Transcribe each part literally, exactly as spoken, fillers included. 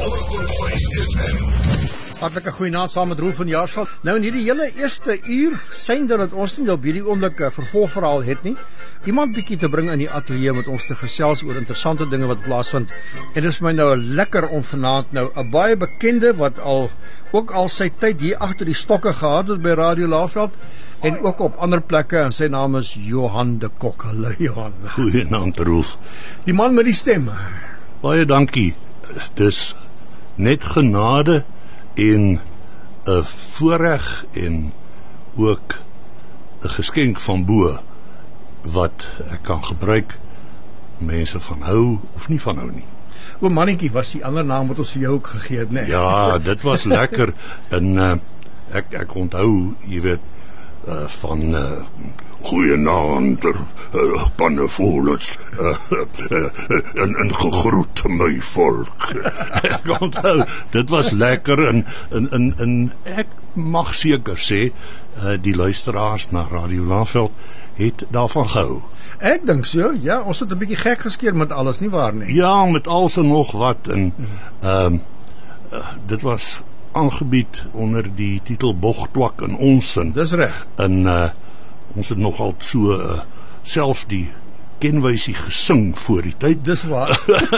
Hartlike goeienaand saam met Roel van Jaarsveld. Nou in hierdie hele eerste uur sien dat ons nie op hierdie oomblik 'n vervolgverhaal het nie. Iemand bietjie te bring in die ateljee met ons te gesels oor interessante dinge wat plaasvind. En dit is my nou lekker om vanaand nou 'n baie bekende wat al ook al sy tyd hier agter die stokke gehad het by Radio Laveld en ook op ander plekke, en sy naam is Johan de Kok. Hallo Johan. Goeienaand Roel. Die man met die stem. Baie dankie. Dis net genade en 'n voorreg en ook 'n geskenk van bo wat ek kan gebruik, mense van hou of nie van hou nie. O mannetjie, was die ander naam wat ons vir jou ook gegee het, nee? Ja, dit was lekker. En uh, ek ek onthou, jy weet, uh, van uh, goeienaand, uh, pannevolens, uh, uh, en, en gegroet my volk. Ek onthou, dit was lekker, en, en, en, en ek mag seker sê, uh, die luisteraars na Radio Laveld het daarvan gehou. Ek dink so, ja, ons het 'n bietjie gek geskeer met alles, nie waar nie? Ja, met alles en nog wat, en um, uh, dit was aangebied onder die titel Bogtwak in Onsin. Dis reg. En uh, ons het nogal so uh, self die kenwysie gesing voor die tyd. Dis waar.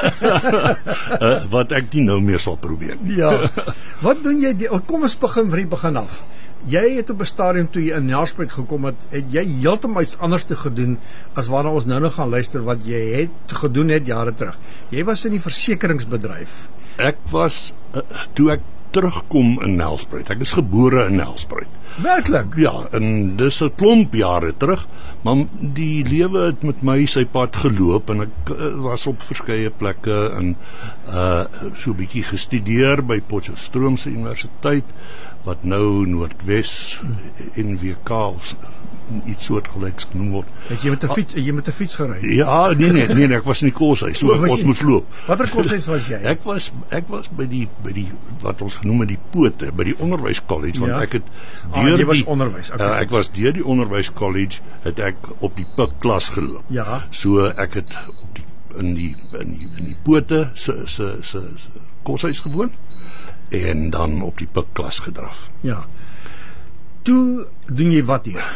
uh, wat ek nie nou meer sal probeer. Ja. Wat doen jy? Die, kom ons begin van die begin af. Jy het op 'n stadium toe jy in Nelspruit gekom het, het jy heeltemal iets anders te gedoen as waarna ons nou nog gaan luister wat jy het gedoen het jare terug. Jy was in die versekeringsbedryf. Ek was uh, toe ek terugkom in Nelspruit. Ek is gebore in Nelspruit. Werklik? Ja, en dis 'n klomp jare terug, maar die lewe het met my sy pad geloop en ek uh, was op verskeie plekke en uh, so 'n bietjie gestudeer by Potchefstroom se Universiteit, wat nou Noordwes N W K of iets soortgelyks genoem word. Het jy met 'n fiets, het jy met 'n fiets gery? Ja, nee nee, nee, nee ek was in die koshuis, so ons moes loop. Watter koshuis was jy? Ek was ek was by die by die wat ons genoem het die pote, by die onderwyskollege, want ja. ek het deur ah, jy was die onderwys. Okay. Uh, ek was deur die onderwyskollege het ek op die Pik klas geloop. Ja. So ek het op die in die in die in die pote se se se koshuis gewoon en dan op die Pik klas gedraf. Ja. Toe doen jy wat hier?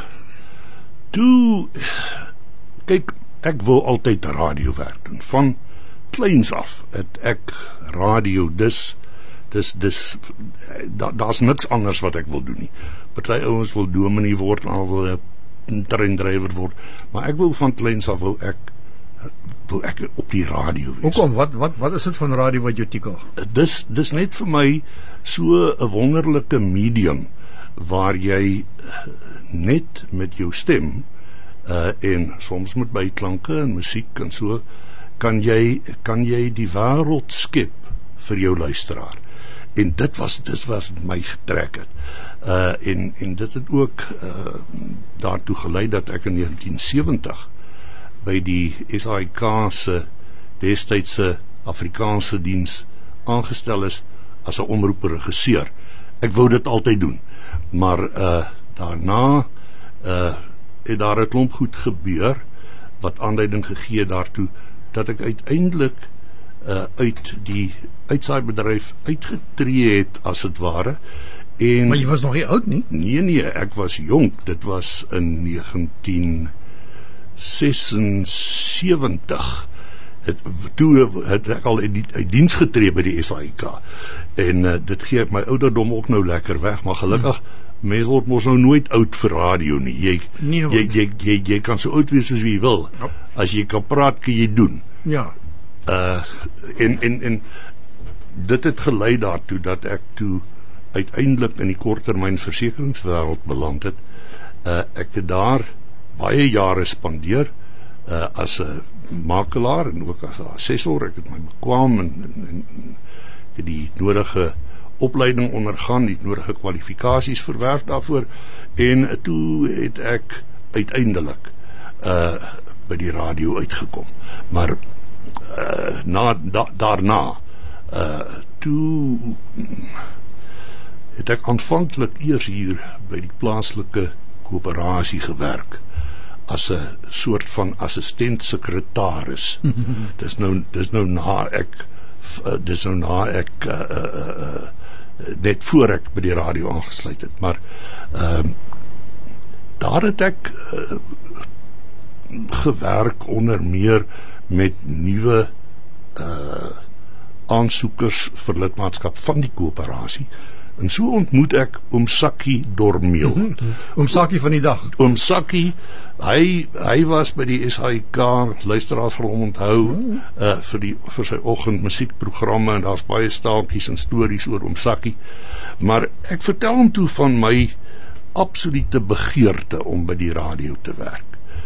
Toe kyk, ek wou altyd radio werk doen. Van kleins af het ek radio, dis dis dis da, daar's niks anders wat ek wil doen nie. Party ouens wil dominee word, al wil 'n treindrywer word, maar ek wou van kleins af wou ek wil ek op die radio wees. Hoekom? Wat wat wat is dit van radio wat jou tikkel? Dis dis net vir my so 'n wonderlike medium waar jy net met jou stem uh, en soms met byklanke en musiek en so kan jy kan jy die wêreld skep vir jou luisteraar. En dit was dit was my getrek het. Uh, en en dit het ook uh, daartoe gelei dat ek in negentien sewentig by die S A I K se destydse Afrikaanse diens aangestel is as 'n omroepregisseur. Ek wou dit altyd doen, maar uh, daarna uh, het daar 'n klomp goed gebeur wat aanleiding gegee daartoe dat ek uiteindelik uh, uit die uitsaai-bedryf uitgetree het as het ware. En maar jy was nog nie oud nie? Nee nee, ek was jonk. Dit was in negentien sesensewentig. Het, toe het ek al uit, uit diens getree by die S A I K. En uh, dit gee ek my ouderdom ook nou lekker weg, maar gelukkig hmm. mense word mos nou nooit oud vir radio nie. Jy, nie jy, jy, jy, jy kan so oud wees as wie jy wil. Ja. As jy kan praat, kan jy doen. Ja. Uh, en, en, en dit het gelei daartoe dat ek toe uiteindelik in die korttermyn versekeringswêreld beland het. Uh, ek het daar baie jare spandeer uh, as 'n makelaar en ook as 'n assessor. Ek het my bekwam en, en, en ek het die nodige opleiding ondergaan, die nodige kwalifikasies verwerf daarvoor, en toe het ek uiteindelik uh, by die radio uitgekom. Maar uh, na, da, daarna uh, toe het ek aanvanklik eers hier by die plaaslike koöperasie gewerk as 'n soort van assistent sekretaris. Dis nou dis nou na ek uh, dis nou na ek uh, uh, uh, net voor ek by die radio aangesluit het, maar uh, daar het ek uh, gewerk onder meer met nuwe uh, aansoekers vir lidmaatskap van die koöperasie. En so ontmoet ek oom Sakkie Dormeel. Mm-hmm. Oom Sakkie van die dag. Oom Sakkie, hy hy was by die S H I K, luisteraars vir hom onthou, mm. uh, vir die vir sy oggend musiekprogramme, en daar's baie staaltjies en stories oor oom Sakkie. Maar ek vertel hom toe van my absolute begeerte om by die radio te werk.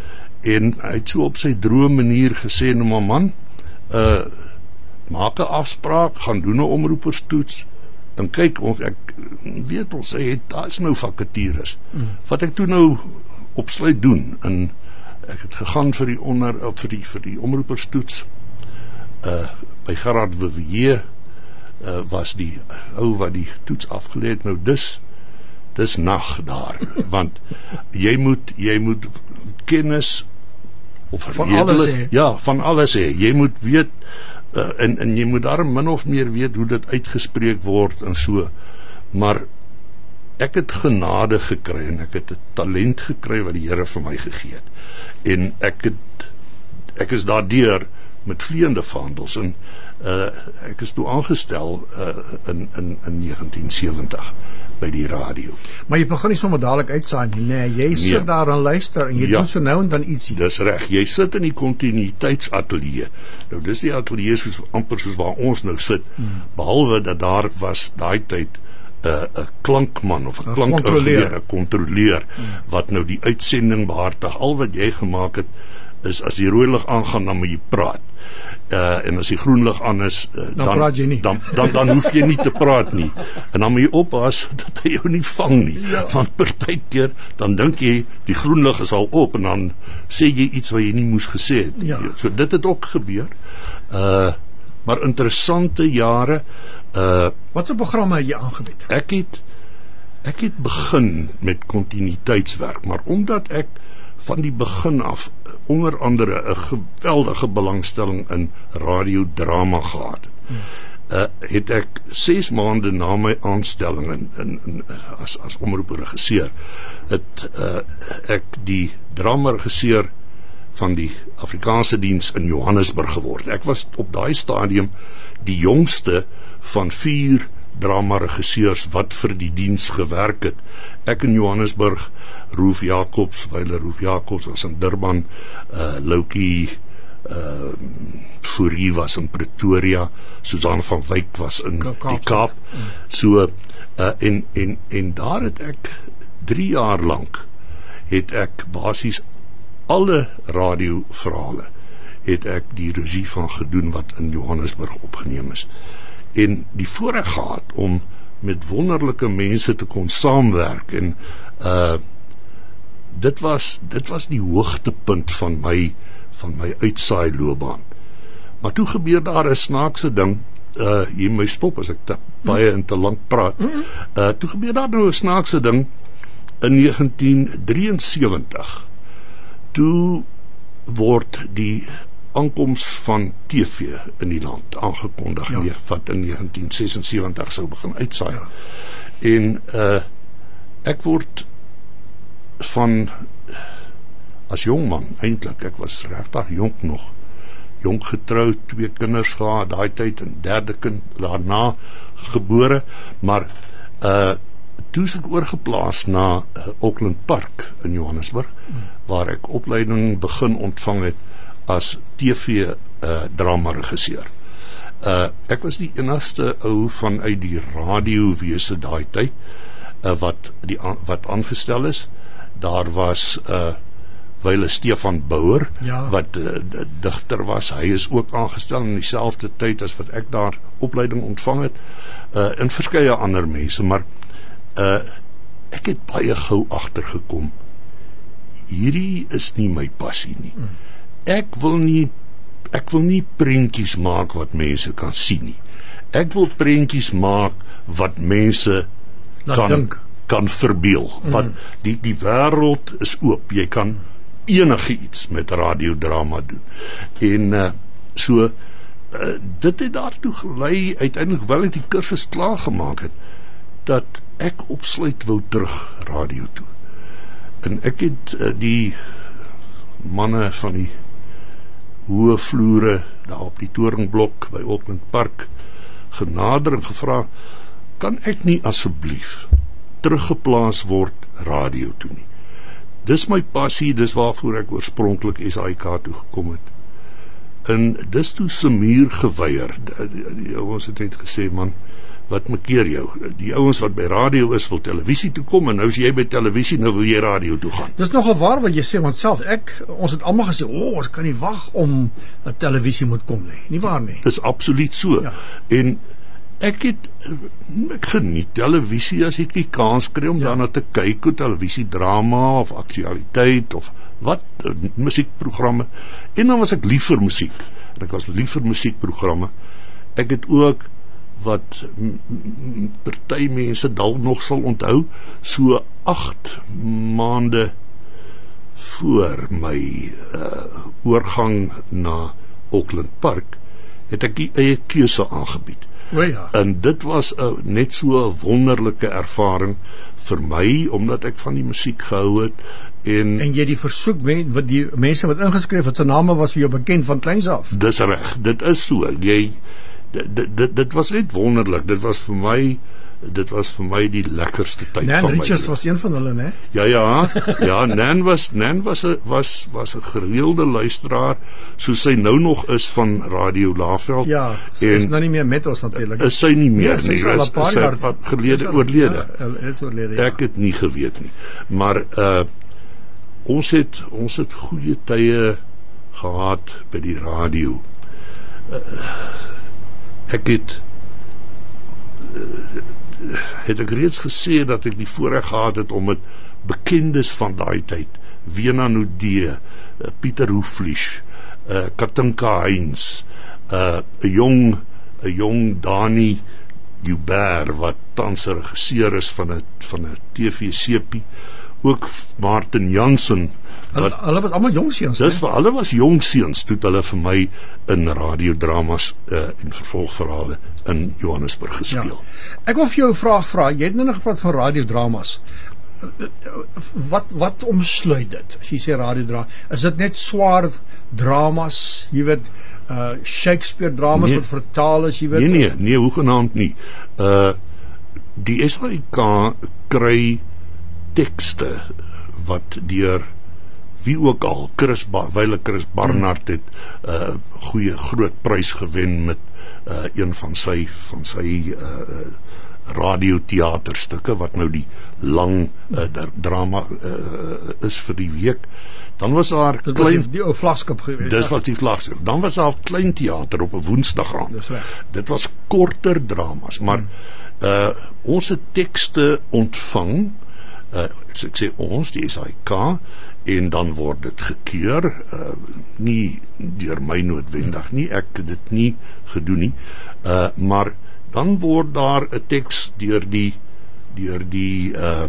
En hy het so op sy droë manier gesê, nou maar man, uh, maak 'n afspraak, gaan doen 'n omroeperstoets, en kyk, ons, ek weet ons sê, daar is nou vakatures. Mm. Wat ek toe nou opsluit doen, en ek het gegaan vir die onder, vir die, vir die omroeperstoets, uh, by Gerard Vivier, uh, was die ou wat die toets afgeleid, nou dis, dis nag daar, want jy moet, jy moet kennis, of van alles hê. Ja, van alles hê, jy moet weet, Uh, en, en jy moet daar min of meer weet hoe dit uitgespreek word en so, maar ek het genade gekry en ek het 'n talent gekry wat die Here vir my gegee het, en ek het ek is daardeur met vleiende vaandels, en uh, ek is toe aangestel uh, in, in, in negentien sewentig by die radio. Maar jy begin nie sommer dadelik uitsaai nie, nee, jy sit nee. daar en luister, en jy ja. doen so nou en dan ietsie. Dis reg, jy sit in die kontinuïteitsatelier. Nou dis die atelier soos, amper soos waar ons nou sit, hmm. behalwe dat daar was daai tyd 'n uh, klankman of 'n klankingenieur, 'n kontroleer, hmm. wat nou die uitsending behartig. Al wat jy gemaak het, is as die rooi lig aangaan, dan moet jy praat. Uh, en as die groen lig aan is, uh, dan, dan praat jy nie. Dan, dan, dan hoef jy nie te praat nie. En dan moet jy oppas dat hy jou nie vang nie. Ja. Want partykeer, dan dink jy, die groen lig is al op, en dan sê jy iets wat jy nie moes gesê het. Ja. So dit het ook gebeur. Uh, maar interessante jare. Uh, Wat se programme het jy aangebied? Ek het, ek het begin met kontinuïteitswerk, maar omdat ek van die begin af onder andere 'n geweldige belangstelling in radiodrama gehad. Hmm. Uh, het ek ses maande na my aanstelling in, in, in, as, as omroepregisseur, het uh, ek die dramaregisseur van die Afrikaanse diens in Johannesburg geword. Ek was op daai stadium die jongste van vier dramaregisseurs wat vir die diens gewerk het. Ek in Johannesburg, Roef Jacobs, Wyle Roef Jacobs was in Durban, uh, Loukie uh, Fourie was in Pretoria, Susan van Wyk was in Kaap, die Kaap. Mm. So, uh, en, en, en daar het ek drie jaar lank, het ek basies alle radioverhale, het ek die regie van gedoen wat in Johannesburg opgeneem is. En die voorreg gehad om met wonderlike mense te kon saamwerk, en uh, dit was dit was die hoogtepunt van my van my uitsaai loopbaan. Maar toe gebeur daar 'n snaakse ding, uh, jy my stop as ek te baie en te lank praat. Uh, toe gebeur daar nou 'n snaakse ding in negentien drieënsewentig. Toe word die aankoms van T V in die land aangekondig, ja. nee, wat in negentien sesensewentig sou begin uitsaai. Ja. En uh, ek word van, as jongman, eintlik, ek was regtig jonk nog, jonk getroud, twee kinders gehad, daai tyd, en derde kind daarna gebore, maar uh, toe is ek oorgeplaas na uh, Auckland Park in Johannesburg, hmm. waar ek opleiding begin ontvang het as T V uh, dramaregisseur. Uh, ek was die enigste ou vanuit die radiowese daai tyd uh, wat die wat aangestel is. Daar was uh, Wyle Stefan Bouwer, ja. wat uh, digter was. Hy is ook aangestel in dieselfde tyd as wat ek daar opleiding ontvang het, uh, en verskeie ander mense, maar uh, ek het baie gou agtergekom, hierdie is nie my passie nie. Hmm. Ek wil nie ek wil nie prentjies maak wat mense kan sien nie. Ek wil prentjies maak wat mense kan dink. kan verbeel. Mm. Want die die wêreld is oop. Jy kan enige iets met radiodrama doen. En uh, so uh, dit het daartoe gelei, uiteindelik wel ek die kursus klaargemaak het, dat ek opsluit wou terug radio toe. En ek het uh, die manne van die hoë vloere daar op die toringblok by Auckland Park genader en gevra, kan ek nie asseblief teruggeplaas word radio toe nie. Dis my passie, dis waarvoor ek oorspronklik S A I K toe gekom het. En dis toe se muur geweier. Die, die, die ouens het net gesê, man, wat makeer jou? Die ouens wat by radio is, wil televisie toe kom, en nou is jy by televisie, nou wil jy radio toe gaan. Dis nogal waar wat jy sê, want self ek, ons het almal gesê, o, oh, ons kan nie wag om dat televisie moet kom nie. Nie waar nie? Dis absoluut so. Ja. En ek het, ek geniet televisie as ek die kans kry om ja. daarna te kyk, hoe televisiedrama of aktualiteit of wat, musiekprogramme, en dan was ek lief vir musiek, ek was lief vir musiekprogramme. Ek het ook, wat party mense dalk nog sal onthou, so agt maande voor my uh, oorgang na Auckland Park, het ek die eie keuse aangebied. O ja. En dit was uh, net so 'n wonderlike ervaring vir my, omdat ek van die musiek gehou het. En, en jy die versoek, wat die mense wat ingeskryf het, sy name was vir jou bekend van kleins af. Dis reg, dit is so. Jy, dit, dit, dit was net wonderlik. Dit was vir my, dit was vir my die lekkerste tyd Nan van my. Nan Richards was een van hulle, né? Ja, ja, ja, Nan was, Nan was, a, was, was 'n gereelde luisteraar, soos sy nou nog is van Radio Laveld. Ja, sy is nou nie meer met ons natuurlik. Is sy nie meer ja, nie, sy is, is sy wat gelede oorlede. Ja, is oorlede, ja. Ek het nie geweet nie. Maar, uh, ons het, ons het goeie tye gehad by die radio. Uh, ek het, uh, het ek reeds gesê dat ek die voorreg gehad het om met bekendes van daai tyd, Wena Nudee, uh, Pieter Hoeflies, uh, Katinka Heinz, 'n uh, jong 'n jong Dani Joubert wat tans regisseur is van 'n van 'n T V-sepie, ook Martin Jansen. Hulle, hulle was almal jong seuns. Dis vir hulle was jong seuns toe hulle vir my in radiodramas uh, en vervolgverhale in Johannesburg gespeel. Ja. Ek wil vir jou 'n vraag vra. Jy het nou nog gepraat van radiodramas. Wat wat omsluit dit? As jy sê radiodrama, is dit net swaar dramas, jy weet, uh Shakespeare dramas nee, wat vertaal is, jy weet? Nee nee, nee, hoegenaamd nie. Uh die S A I K kry tekste wat deur wie ook al, Chris ba- Wyle Chris Barnard het 'n uh, goeie groot prys gewen met uh, een van sy van sy uh, radioteaterstukke wat nou die lang uh, drama uh, is vir die week. Dan was daar dit klein was die, die ou vlagskip geweest. Dis wat die vlagskip. Dan was daar klein teater op 'n woensdagraand. Dis reg. Dit was korter dramas, maar hmm. uh, ons het tekste ontvang. Uh, as ek sê ons, die S A I K, en dan word dit gekeur, uh, nie deur my noodwendig nie, ek het dit nie gedoen nie, uh, maar dan word daar 'n teks deur die deur die uh,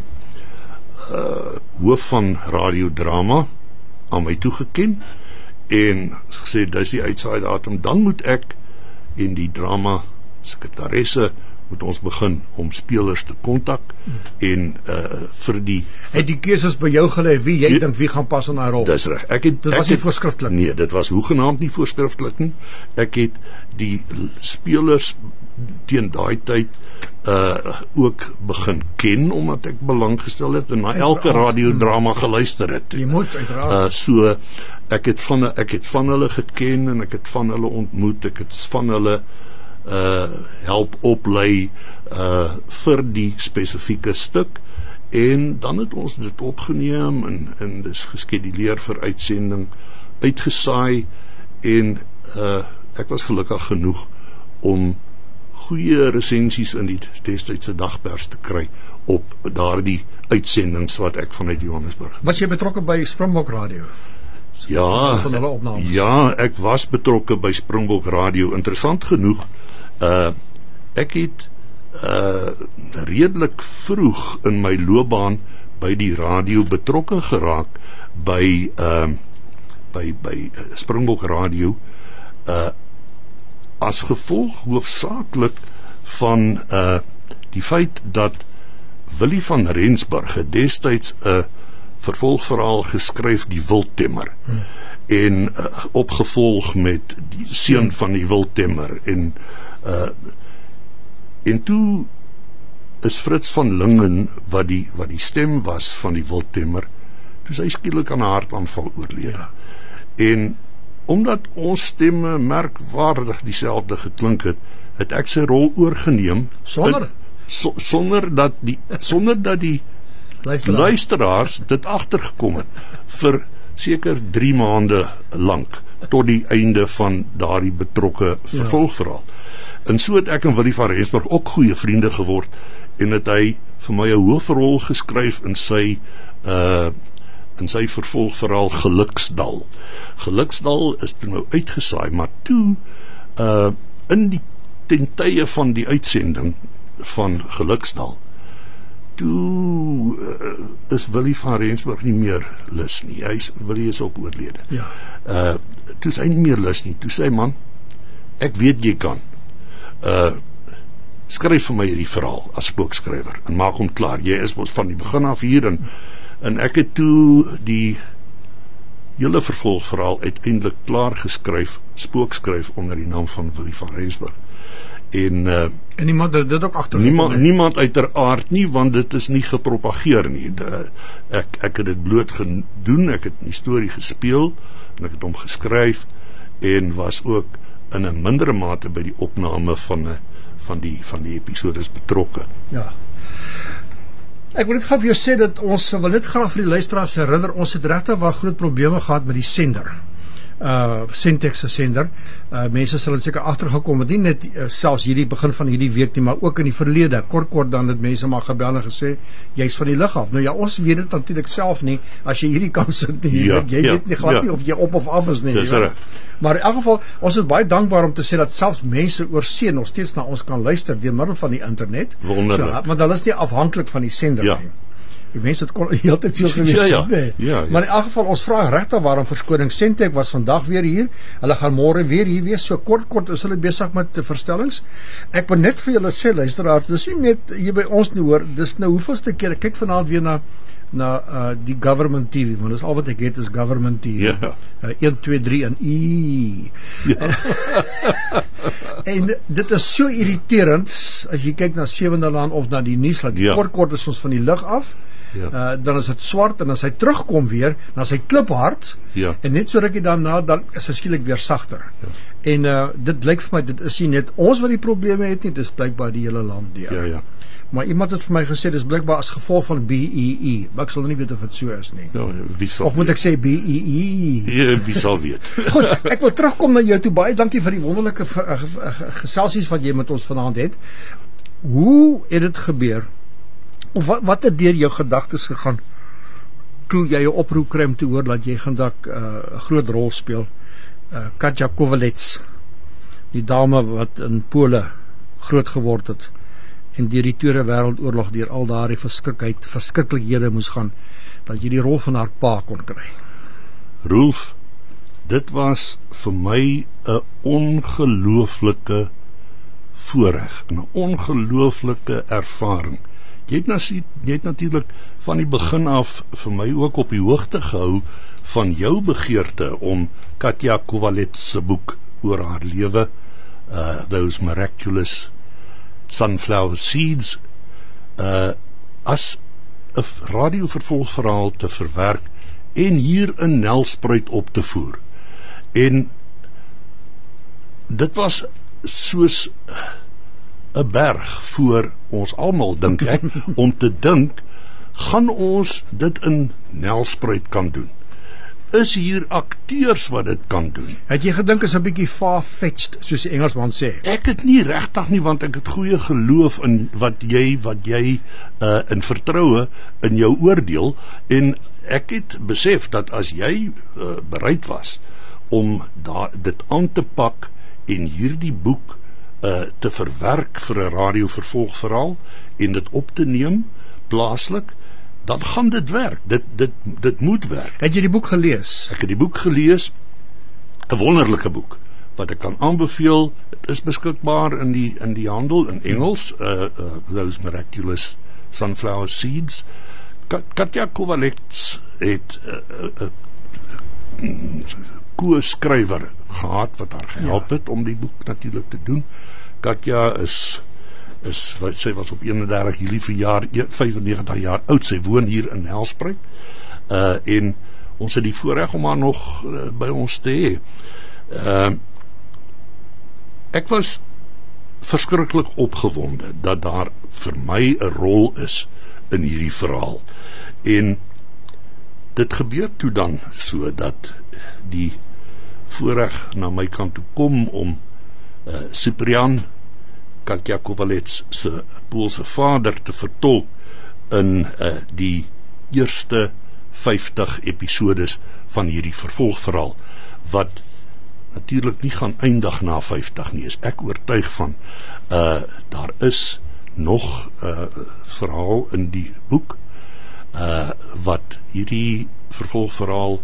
uh, hoof van radiodrama aan my toegeken, en gesê, dis die uitsaai datum, dan moet ek en die drama sekretaresse moet ons begin om spelers te kontak en uh, vir die het die keuses by jou gelê wie jy dink wie gaan pas in daai rol. Dis reg. Ek het dit was nie voorskrifklik. Nee, dit was hoegenaamd nie voorskrifklik nie. Ek het die spelers teen daai tyd uh ook begin ken omdat ek belang gestel het en na elke radiodrama geluister het. Jy moet uiteraard. Uh so ek het van ek het van hulle geken en ek het van hulle ontmoet. Ek het van hulle uh help oplei uh vir die spesifieke stuk, en dan het ons dit opgeneem en en dis geskeduleer vir uitsending, uitgesaai, en uh ek was gelukkig genoeg om goeie resensies in die destydse dagpers te kry op daardie uitsendings wat ek vanuit Johannesburg. Was jy betrokke by Springbok Radio? Ja, van hulle opnames. Ja, ek was betrokke by Springbok Radio. Interessant genoeg, uh ek het uh redelik vroeg in my loopbaan by die radio betrokke geraak by uh by by Springbok Radio uh as gevolg hoofsaaklik van uh, die feit dat Willie van Rensburg het destyds 'n uh, vervolgverhaal geskryf, Die Wildtemmer, hmm. en uh, opgevolg met Die Seun van die Wildtemmer, en uh, en toe is Fritz van Lingen, wat die, wat die stem was van Die Wildtemmer, toe sy skielik aan 'n hartaanval oorlede. Ja. En omdat ons stemme merkwaardig dieselfde geklink het, het ek sy rol oorgeneem sonder so, sonder dat die sonder dat die Luisteraar. luisteraars dit agtergekom het vir seker drie maande lank tot die einde van daardie betrokke vervolgverhaal. Ja. En so het ek en Willie van Rensburg ook goeie vriende geword, en het hy vir my 'n hoofrol geskryf in sy uh, in sy vervolgverhaal Geluksdal. Geluksdal is toe nou uitgesaai, maar toe uh, in die ten tye van die uitsending van Geluksdal, toe uh, is Willie van Rensburg nie meer lus nie. Hy is, Willie is ook oorlede. Ja. Uh, toe is hy nie meer lus nie. Toe sê hy, man, ek weet jy kan. Uh, skryf vir my hierdie verhaal as spookskrywer en maak hom klaar. Jy is ons van die begin af hier, en, en ek het toe die hele vervolgverhaal uiteindelik klaar geskryf, spookskryf onder die naam van Willie van Rensburg. En, uh, en niemand het dit ook agter niemand, niemand uiteraard nie, want dit is nie gepropageer nie. De, ek, ek het dit bloot gedoen, ek het die storie gespeel, en ek het hom geskryf, en was ook in 'n mindere mate by die opname van, van die, van die episodes betrokke. Ja. Ek wil net gou vir jou sê dat ons wil net graag vir die luisteraars herinner, ons het regtig waar groot probleme gehad met die sender. Uh, Syntex se sender. Uh, mense sal seker agtergekom het, nie net uh, selfs hierdie begin van hierdie week nie, maar ook in die verlede. Kort kort dan het mense maar gebel en gesê, jy's van die lug af. Nou ja, ons weet dit natuurlik self nie, as jy hierdie kan sit nie, ja, jy ja, weet nie glad ja. nie of jy op of af is nie. Dis reg. Maar in elk geval, ons is baie dankbaar om te sê dat selfs mense oor see nog steeds na ons kan luister deur middel van die internet. Wonderlik. So, want hulle is nie afhanklik van die sender ja. nie. Die mense het kon heeltyd so gewees. Ja, ja. Nee. ja, ja. Maar in elk geval, ons vraag regtig waarom verskoning. Sentech was vandag weer hier. Hulle gaan môre weer hier wees. So kort kort is hulle besig met verstellings. Ek wil net vir julle sê, luisteraars, dis nie net hier by ons nie hoor. Dis nou hoeveelste keer ek kyk vanaand weer na na uh, die government T V, want dis al wat ek het is government T V. Ja. Uh, een, twee, drie en I. Ja. En, en dit is so irriterend as jy kyk na Sewende Laan of na die nuus, dat die ja. kort kort is ons van die lug af. Ja. Uh, dan is dit swart, en as hy terugkom weer, dan is hy kliphard, ja. en net so rukkie daarna, dan is hy skielik weer sagter. Ja. En uh, dit lyk vir my, dit is nie net ons wat die probleme het nie, dit is blykbaar die hele land deur. Ja, ja. Ja, wie sal of moet ek sê B E E? Ja, wie sal weet. Goed, ek wil terugkom na jou toe. Baie dankie vir die wonderlike geselsies wat jy met ons vanaand het. Hoe het dit gebeur? Of wat, wat het deur jou gedagtes gegaan toe jy 'n oproep kry om te hoor dat jy gaan dalk 'n uh, groot rol speel? Uh, Katja Kowalets, die dame wat in Pole groot geword het en deur die Tweede Wêreldoorlog deur al daardie verskrikheid, verskriklikhede moes gaan, dat jy die rol van haar pa kon kry. Rolf, dit was vir my 'n ongelooflike voorreg, 'n ongelooflike ervaring. Jy het, nas, jy het natuurlik van die begin af vir my ook op die hoogte gehou van jou begeerte om Katja Kowalets se boek oor haar lewe, uh, Those Miraculous Sunflower Seeds, uh, as 'n radiovervolgverhaal te verwerk en hier in Nelspruit op te voer. En dit was soos 'n berg voor ons almal, dink ek, om te dink, gaan ons dit in Nelspruit kan doen? Is hier akteurs wat dit kan doen? Het jy gedink is 'n bietjie far-fetched, soos die Engelsman sê? Ek het nie regtig nie, want ek het goeie geloof in wat jy wat jy uh, in vertroue in jou oordeel, en ek het besef dat as jy uh, bereid was om da, dit aan te pak en hierdie boek uh, te verwerk vir 'n radiovervolgverhaal en dit op te neem plaaslik, dan gaan dit werk. Dit, dit, dit moet werk. Het jy die boek gelees? Ek het die boek gelees, 'n wonderlike boek, wat ek kan aanbeveel, dit is beskikbaar in die in die handel in Engels, uh, uh, Those Miraculous Sunflower Seeds. Katja Kovalets het 'n uh, uh, co-skrywer gehad wat haar gehelp het om die boek natuurlik te doen. Katja is is wat sy was op eenendertig Julie verjaar, vyfennegentig jaar oud. Sy woon hier in Nelspruit. Uh en ons het die voorreg om haar nog uh, by ons te hê. Uh ek was verskriklik opgewonde dat daar vir my 'n rol is in hierdie verhaal. En dit gebeur toe dan so dat die voorreg na my kant toe kom om uh, Cyprian, Katja Kovalets se Poolse vader te vertolk in uh, die eerste vyftig episodes van hierdie vervolgverhaal, wat natuurlik nie gaan eindig na vyftig nie, is ek oortuig van. Uh, daar is nog 'n uh, verhaal in die boek uh, wat hierdie vervolgverhaal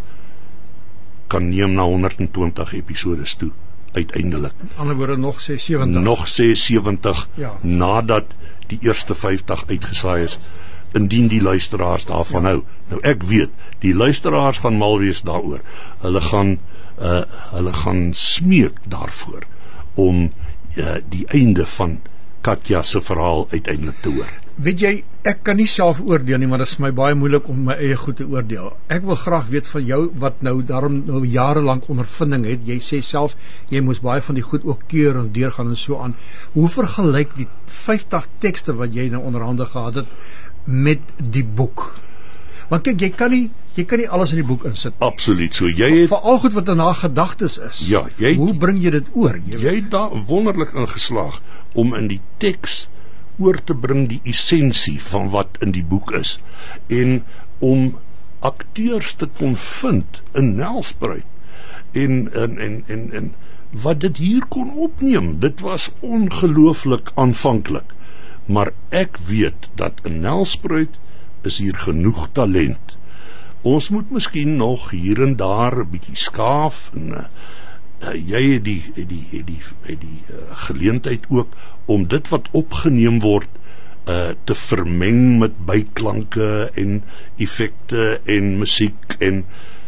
kan neem na honderdtwintig episodes toe uiteindelik. In ander woorde nog seventig. Nog seventig ja. Nadat die eerste vyftig uitgesaai is, indien die luisteraars daarvan ja. hou. Nou ek weet, die luisteraars gaan mal wees daaroor. Hulle gaan uh, hulle gaan smeek daarvoor om uh, die einde van Katja se verhaal uiteindelik te hoor. Weet jy, ek kan nie self oordeel nie, maar dit is vir my baie moeilik om my eie goed te oordeel. Ek wil graag weet van jou, wat nou daarom nou jarelang ondervinding het. Jy sê self, jy moes baie van die goed ook keur en deurgaan en so aan. Hoe vergelyk die vyftig tekste wat jy nou onderhande gehad het met die boek? Want kyk, jy kan nie jy kan nie alles in die boek insit. Absoluut so. Jy het vir al goed wat daarna gedagtes is. Ja, jy hoe bring jy dit oor? Jy, jy het daar wonderlik ingeslaag om in die teks oor te bring die essensie van wat in die boek is en om akteurs te kon vind in Nelspruit en en en en, en wat dit hier kon opneem. Dit was ongelooflik aanvanklik, maar ek weet dat in Nelspruit is hier genoeg talent. Ons moet miskien nog hier en daar 'n bietjie skaaf en uh, uh, jy het die het die het die, het die uh, geleentheid ook om dit wat opgeneem word uh, te vermeng met byklanke en effekte en musiek, en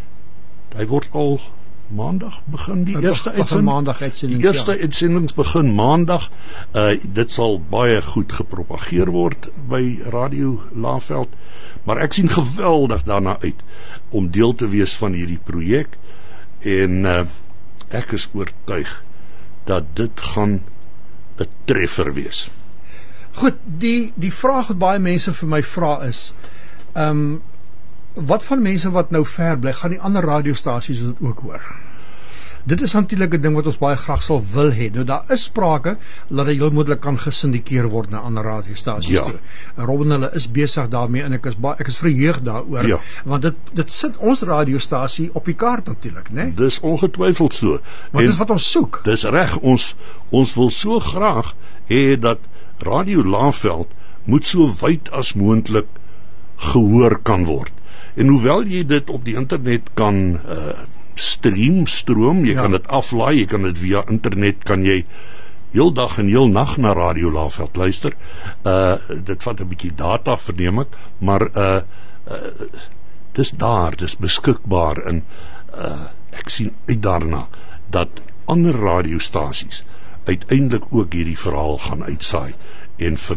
hy word al maandag begin die eerste uitsending. Die eerste ja. uitsendings begin maandag. Uh, dit sal baie goed gepropageer word by Radio Laaveld, maar ek sien geweldig daarna uit om deel te wees van hierdie projek, en uh, ek is oortuig dat dit gaan 'n treffer wees. Goed, die die vraag wat baie mense vir my vra is, ehm um, wat van mense wat nou ver bly, gaan die ander radiostasies dit ook hoor? Dit is natuurlik 'n ding wat ons baie graag sal wil hê. Nou daar is sprake dat dit heel moontlik kan gesindikeer word na ander radiostasies ja. toe. Robin, hulle is besig daarmee en ek is baie ek is verheug daaroor, ja. want dit dit sit ons radiostasie op die kaart natuurlik, né? Nee? Dis ongetwyfeld so. Want dis wat ons soek. Dis reg, ons ons wil so graag hê dat Radio Laaveld moet so wyd as moontlik gehoor kan word. En hoewel jy dit op die internet kan uh, stream, stroom, jy ja. kan dit aflaai, jy kan dit via internet, kan jy heel dag en heel nag na Radio Laaveld luister. Uh, dit vat 'n bietjie data, verneem ek, maar uh, uh, dis daar, dis beskikbaar, en uh, ek sien uit daarna dat ander radiostasies uiteindelik ook hierdie verhaal gaan uitsaai, en vir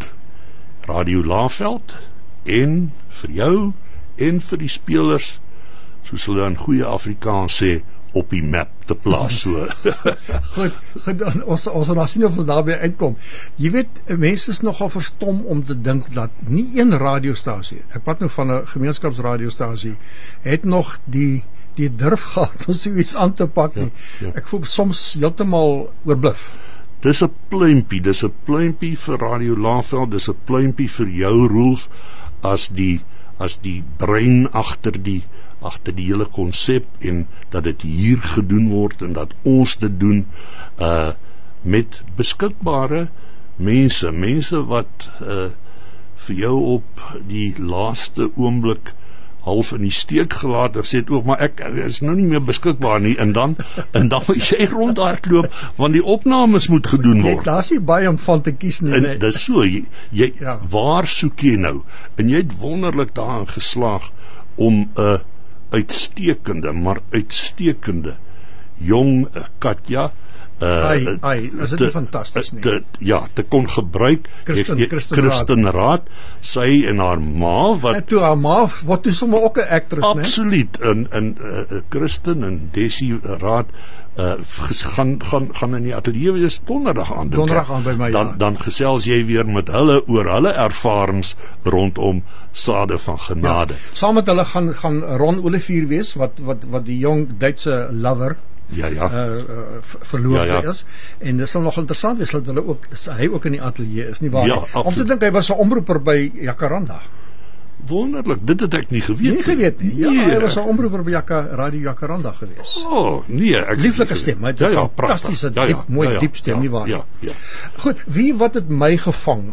Radio Laaveld en vir jou en vir die spelers, soos hulle in goeie Afrikaans sê, op die map te plaas. So. Goed, goed, ons ons gaan sien of ons daarby uitkom. Jy weet, mense is nogal verstom om te dink dat nie een radiostasie, ek praat nou van 'n gemeenskapsradiostasie, het nog die die durf gehad om so iets aan te pak nie. Ja, ja. Ek voel soms heeltemal oorbluf. Dis 'n pluimpie, dis 'n pluimpie vir Radio Laaveld, dis 'n pluimpie vir jou, Rolf, as die as die brein agter die agter die hele konsep, en dat dit hier gedoen word en dat ons dit doen uh, met beskikbare mense, mense wat uh, vir jou op die laaste oomblik half in die steek gelaat en sê ook maar ek is nou nie meer beskikbaar nie en dan en dan moet jy rondhardloop want die opnames moet gedoen word. Daar's nie baie om van te kies nie. En Nee. dis so, jy, jy Ja. waar soek jy nou? En jy het wonderlik daarin geslaag om 'n uh, uitstekende, maar uitstekende jong uh, Katja uh, Ai, ai, is dit nie fantasties nie? Te, ja, te kon gebruik. Christen- Jy- Christen Christen Raad, sy en haar ma wat En toe haar ma, wat toe sommer ook 'n actress, né? absoluut in in uh, Christen en Desi Raad uh, gaan gaan gaan in die ateljee wees donderdag aan. dink ek. Donderdag aan by my, Dan ja. dan gesels jy weer met hulle oor hulle ervarings rondom Sade van Genade. Ja. Saam met hulle gaan gaan Ron Olivier wees wat wat wat die jong Duitse lover Ja, ja. uh, uh, verloofde Ja, ja. is en dit sal nog interessant wees dat hulle ook hy ook in die ateljee is, nie waar Ja, nie? Om te absoluut. dink hy was 'n omroeper by Jacaranda. Wonderlik, dit het ek nie geweet Nie geweet nie. Ja, Nee. hy was 'n omroeper by Jaka, Radio Jacaranda gewees. Oh, nee, ek het Lieflike nie stem, hy het geweet. 'n ja, ja, fantastiese, pragtig. diep, mooi, ja, diep stem, ja, nie waar nie? Ja, ja. Goed, wie wat het my gevang?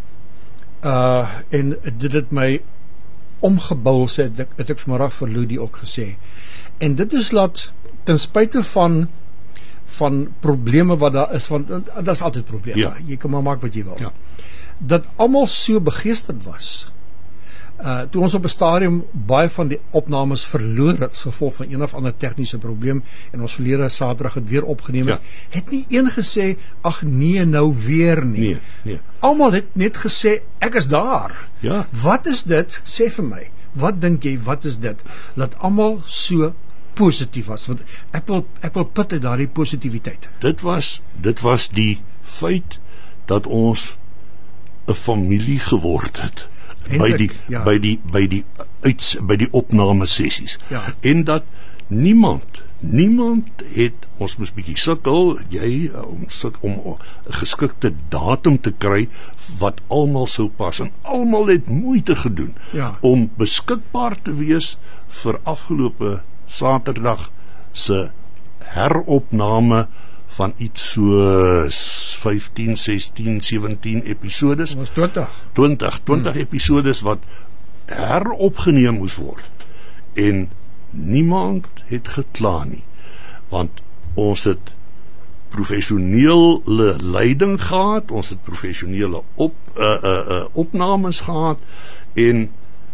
Uh en dit het my omgebul, sê het ek, het ek vanmiddag vir Ludi ook gesê. En dit is dat ten spyte van van probleme wat daar is, want daar's altyd probleme. Ja. Jy kan maar maak wat jy wil. Ja. Dat almal so begeesterd was. Uh toe ons op 'n stadium baie van die opnames verloor het as gevolg van een of ander tegniese probleem en ons verlede Saterdag het weer opgeneem het, Ja. het nie een gesê ag nee nou weer nie. Nee, nee. Almal het net gesê ek is daar. Ja. Wat is dit? Sê vir my. Wat dink jy, wat is dit? Laat almal so positief was, want ek wil ek wil put uit daardie positiwiteit. Dit was dit was die feit dat ons 'n familie geword het by Eintlik, die ja. by die by die uits by die opname sessies. Ja. En dat niemand niemand het ons moes bietjie sukkel, jy om suk om 'n geskikte datum te kry wat almal sou pas en almal het moeite gedoen Ja. om beskikbaar te wees vir afgelope Saterdag se heropname van iets soos vyftien, sestien, sewentien episodes, Dit was twintig. twintig, twintig hmm. episodes wat heropgeneem moes word. En niemand het gekla nie, want ons het professionele leiding gehad, ons het professionele op uh, uh, uh, opnames gehad en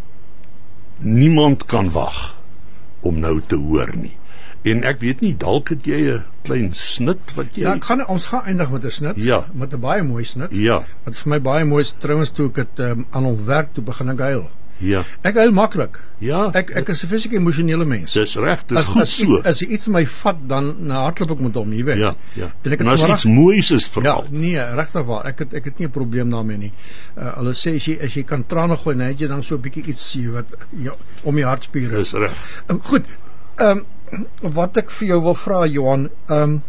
niemand kan wag om nou te hoor nie. En ek weet nie, dalk het jy 'n klein snit wat jy Ja, ek gaan ons gaan eindig met 'n snit, Ja. met 'n baie mooi snit. Ja, Wat vir my baie mooi is, trouens toe ek dit um, aan hom werk toe begin ek huil. ja. Ek huil maklik. Ja, Ek ek is 'n fisiek emosionele mens. dis reg, dis As goed as, so. iets, as iets my vat dan nou hardloop ek met hom, jy weet. Ja, ja. En ek het En as vanmiddag- iets moois is Ja, veral. nee, regtig waar. Ek het ek het nie 'n probleem daarmee nie. Uh, hulle sê as jy as jy kan trane gooi, dan het jy dan so 'n bietjie iets jy wat ja, om die hartspiere. Dis reg. Uh, goed. Ehm um, wat ek vir jou wil vra Johan, ehm um,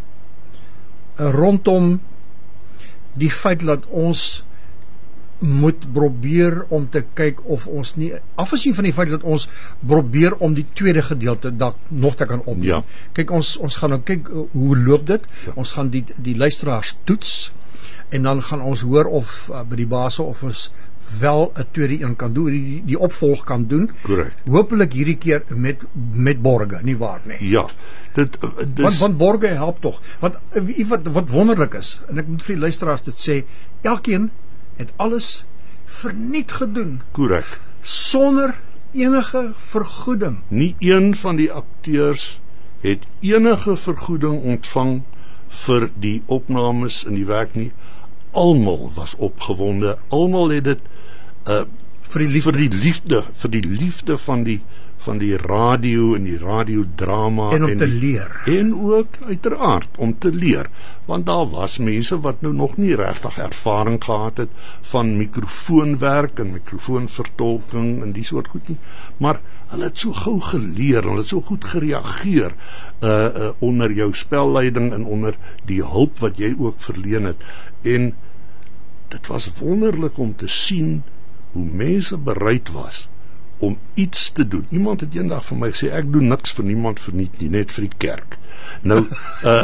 rondom die feit dat ons moet probeer om te kyk of ons nie afgesien van die feit dat ons probeer om die tweede gedeelte dalk nog te kan opneem. Ja. Kyk ons ons gaan nou kyk uh, hoe loop dit? Ja. Ons gaan die die luisteraars toets en dan gaan ons hoor of uh, by die base of ons wel 'n tweede een kan doen, die die opvolg kan doen. Korrek. Hopelik hierdie keer met met borge, nie waar nie. Ja. Dit uh, dis Want want borge help tog. Want uh, wie- wat wat wonderlik is en ek moet vir die luisteraars dit sê, elkeen het alles verniet gedoen korrek. sonder enige vergoeding. Nie een van die akteurs het enige vergoeding ontvang vir die opnames in die werk nie. Almal was opgewonde. Almal het dit uh Vir die liefde. vir die liefde, vir die liefde van die van die radio en die radiodrama En om te die, leer. En ook uiteraard om te leer, want daar was mense wat nou nog nie regtig ervaring gehad het van mikrofoonwerk en mikrofoonvertolking en die soort goed nie, maar hulle het so gou geleer, hulle het so goed gereageer uh, uh onder jou spelleiding en onder die hulp wat jy ook verleen het. En dit was wonderlik om te sien hoe mense bereid was om iets te doen. Iemand het eendag vir my gesê, ek doen niks vir niemand verniet nie, net vir die kerk. Nou, uh,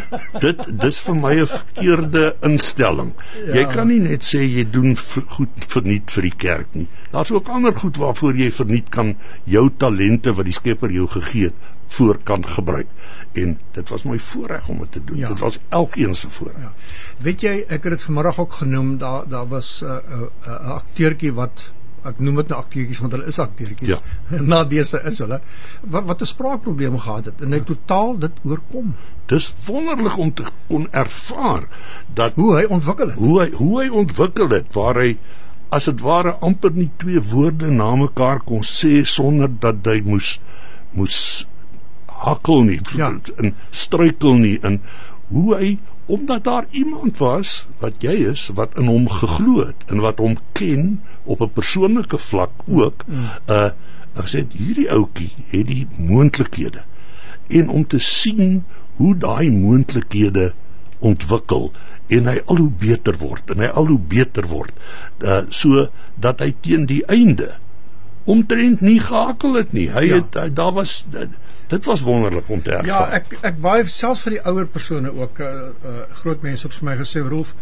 dit dis vir my 'n verkeerde instelling. Ja. Jy kan nie net sê jy doen vir, goed verniet vir die kerk nie. Daar's ook ander goed waarvoor jy verniet kan jou talente wat die Skepper jou gegee het, voor kan gebruik. En dit was my voorreg om dit te doen. Ja. Dit was elkeen se voorreg. Ja. Weet jy, ek het dit vanmiddag ook genoem, daar daar was 'n uh, uh, uh, akteurtjie wat, ek noem dit nou akteurtjies, want hulle is akteurtjies. Ja. Na dese is hulle wat wat 'n spraakprobleem gehad het en hy totaal dit oorkom. Dis wonderlik om te kon ervaar dat hoe hy ontwikkel het. Hoe hy hoe hy ontwikkel het waar hy as dit ware amper nie twee woorde na mekaar kon sê sonder dat hy moes moes hakkel nie, ja. en struikel nie, en hoe hy, omdat daar iemand was, wat jy is, wat in hom geglo het, en wat hom ken, op 'n persoonlike vlak ook, mm. uh, ek sê, hierdie oukie het die moontlikhede, en om te sien hoe daai moontlikhede ontwikkel, en hy al hoe beter word, en hy al hoe beter word, uh, so dat hy teen die einde omtrent nie gehakel het nie. Hy ja. het, hy, daar was, dit was wonderlik om te ervaar. Ja, ek, ek baie, selfs vir die ouer persone ook, uh, uh, groot mense het vir my gesê, Rolf,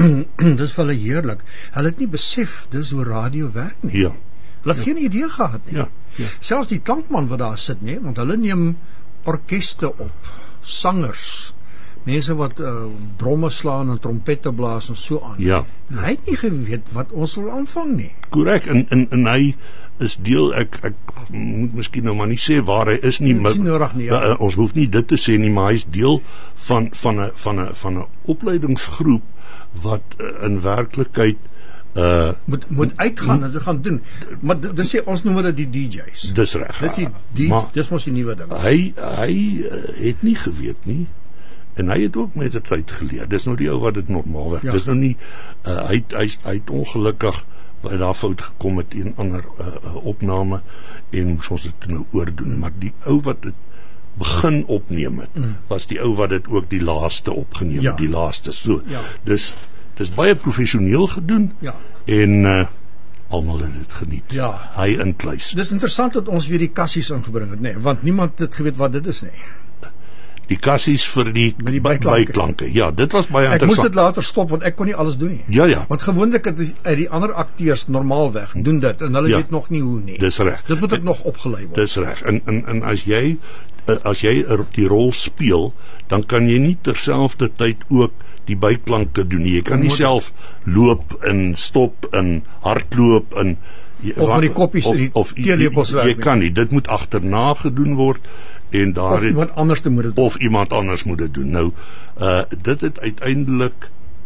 dis vir hulle heerlik. Hulle het nie besef, dis hoe radio werk nie. Ja. Hulle het ja. geen idee gehad nie. Ja. Ja. Selfs die klankman wat daar sit, nie, want hulle neem orkeste op, sangers, mense wat uh, dromme slaan en trompette blaas en so aan. Ja. Hy het nie geweet wat ons wil aanvang nie. Korrek, en, en, en hy is deel, ek, ek moet miskien nou maar nie sê waar hy is nie, maar nodig nie, ja. uh, ons hoef nie dit te sê nie, maar hy is deel van van 'n van 'n van 'n opleidingsgroep wat uh, in werklikheid uh, moet moet uitgaan en dit gaan doen. Maar dis sê ons noem dit die D J's. Dis reg. Dis die, die maar, dis mos die nuwe ding. Hy hy uh, het nie geweet nie. En hy het ook met die tyd geleer. Dis nou die ou wat dit normaal werk. Ja. Dis nou nie uh, hy hy hy het ongelukkig waar daar fout gekom het in ander uh, uh, opname en moes ons dit nou oordoen, mm. maar die ou wat dit begin opneem het, mm. was die ou wat dit ook die laaste opgeneem het, ja. die laaste, so, ja. dis, dis baie professioneel gedoen, ja. en uh, almal het dit geniet, ja. hy inkluis. Dis interessant dat ons weer die kassies ingebring het, nee, want niemand het geweet wat dit is, nee. Die kassies vir die, die byklanke. byklanke. Ja, dit was baie ek interessant. Ek moes dit later stop, want ek kon nie alles doen nie. Ja, ja. Want gewoonlik het die, die ander akteurs normaalweg doen dit, en hulle ja. weet nog nie hoe nie. Dis reg. Dit moet ook nog opgelei word. Dis reg. En, en, en as jy as jy die rol speel, dan kan jy nie terselfdertyd ook die byklanke doen nie. Jy kan nie self loop en stop en hardloop en of met die koppies of, die of teelepels werk. Jy kan nie. Dit moet agterna gedoen word. En daar of iemand anders te moet dit doen. Of iemand anders moet dit doen. Nou, uh, dit het uiteindelik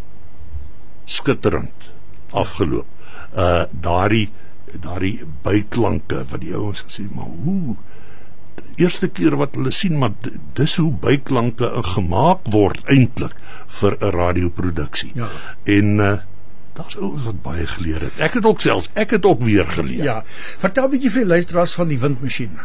skitterend afgeloop. Uh, daardie daardie byklanke wat die ouens gesê, maar hoe die eerste keer wat hulle sien, maar dis hoe byklanke gemaak word eintlik vir 'n radioproduksie. Ja. En uh, daar's ouens wat baie geleer het. Ek het ook selfs, ek het ook weer geleer. Ja. Vertel 'n bietjie vir die luisteraars van die windmasjien.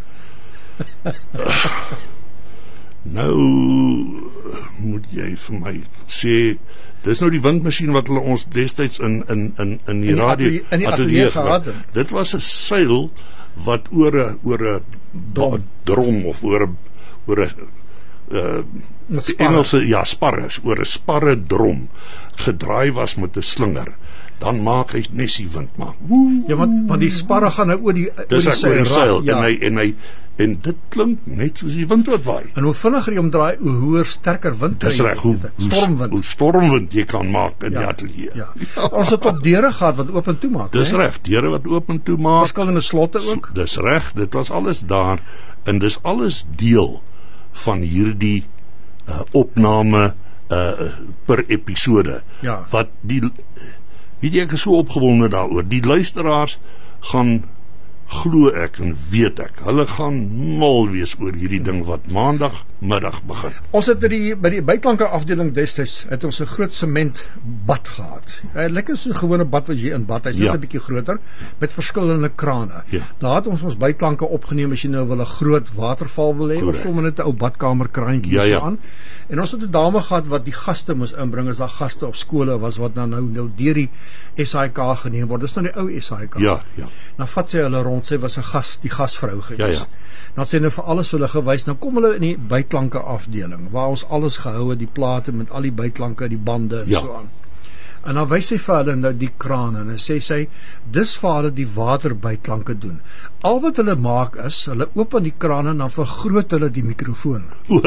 Nou moet jy vir my sê, dis nou die windmasjien wat hulle ons destyds in in in in die, die radio atelier, in die atelier gehad het. Dit was 'n seil wat oor 'n oor 'n drom. drom of oor 'n oor 'n uh, die Engelse ja sparre oor 'n sparre drom gedraai was met 'n slinger. Dan maak hy nes die wind maar. Ja, want want die sparre gaan nou oor die oor die seil, seil ja. en hy en hy en dit klink net soos die wind wat waai. En hoe vinniger jy omdraai, hoe hoër sterker wind kry jy. Dis reg, hoe stormwind. Hoe stormwind jy kan maak in ja, die ateljee. Ja. Ja. Ons het op deure gehad wat oop en toe maak, Dis reg, deure wat oop en toe maak. Verskillende slotte ook. Dis reg, dit was alles daar en dis alles deel van hierdie uh, opname uh, per episode. Ja. Wat die weet jy, ek is so opgewonde daaroor. Die luisteraars gaan glo ek en weet ek, hulle gaan mal wees oor hierdie ding wat maandag middag begin. Ons het die, by die byklanke afdeling destyds het ons 'n groot sement bad gehad. Hy lekker soos 'n gewone bad wat jy in bad, hy's net 'n ja. bietjie groter met verskillende krane. Ja. Daar het ons ons byklanke opgeneem as jy nou wil 'n groot waterval wil hê of sommer net 'n ou badkamer kraantjie ja, ja. so aan. En ons het 'n dame gehad wat die gaste moes inbring, as daar gaste op skole was wat nou nou, nou deur die S I K geneem word. Dis nou die ou S I K. Ja, ja. Nou vat sy hulle rond, sy was 'n gas, die gasvrou gewees. Ja, ja. Dan sê nou vir alles vir hulle gewys, nou kom hulle in die byklanke afdeling waar ons alles gehou het, die plate met al die byklanke, die bande en ja. so aan. En dan wys sy vir hulle nou die krane en dan sê sy, dis vir hulle die waterbyklanke doen. Al wat hulle maak is, hulle open die krane en dan vergroot hulle die mikrofoon.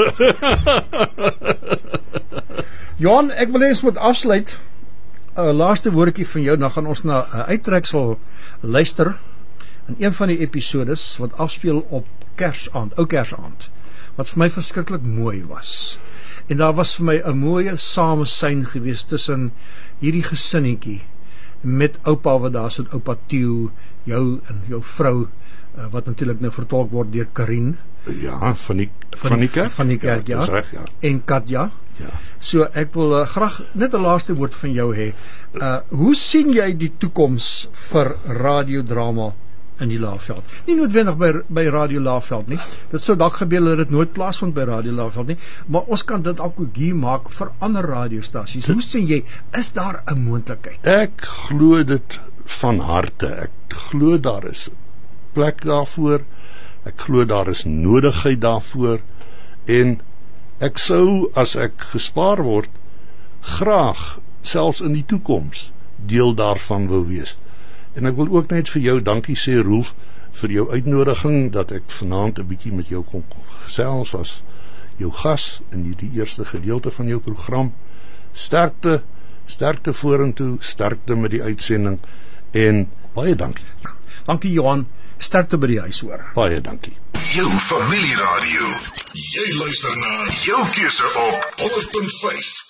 Johan, ek wil eens moet afsluit. 'n uh, Laaste woordjie van jou, dan gaan ons na 'n uh, uittreksel luister in een van die episodes wat afspeel op Kersaand, ou Kersaand, wat vir my verskriklik mooi was. En daar was vir my 'n mooie samesyn gewees tussen hierdie gesinnetjie met oupa wat daar sit, oupa Theo, jou en jou vrou, uh, wat natuurlik nou vertolk word deur Karin. Ja, van die van die kerk. Van die kerk, ja. Ja, reg, ja. En Katja. Ja. So ek wil uh, graag net 'n laaste woord van jou hê. Uh, hoe sien jy die toekoms vir radiodrama in die Laagveld? Nie noodwendig by by Radio Laagveld nie. Dit sou dalk gebeur dat dit nooit plaasvind by Radio Laagveld nie, maar ons kan dit ook hier maak vir ander radiostasies. Hoe sien jy, is daar 'n moontlikheid? Ek glo dit van harte. Ek glo daar is plek daarvoor. Ek glo daar is nodigheid daarvoor en ek sou, as ek gespaar word, graag selfs in die toekoms deel daarvan wou wees. En ek wil ook net vir jou dankie sê, Rolf, vir jou uitnodiging dat ek vanaand 'n bietjie met jou kon gesels as jou gas in hierdie eerste gedeelte van jou program. Sterkte, sterkte vorentoe, sterkte met die uitsending en baie dankie. Dankie Johan, sterkte by die huis hoor. Baie dankie. Jou familieradio. Jy luister na jou keuse op honderd punt vyf.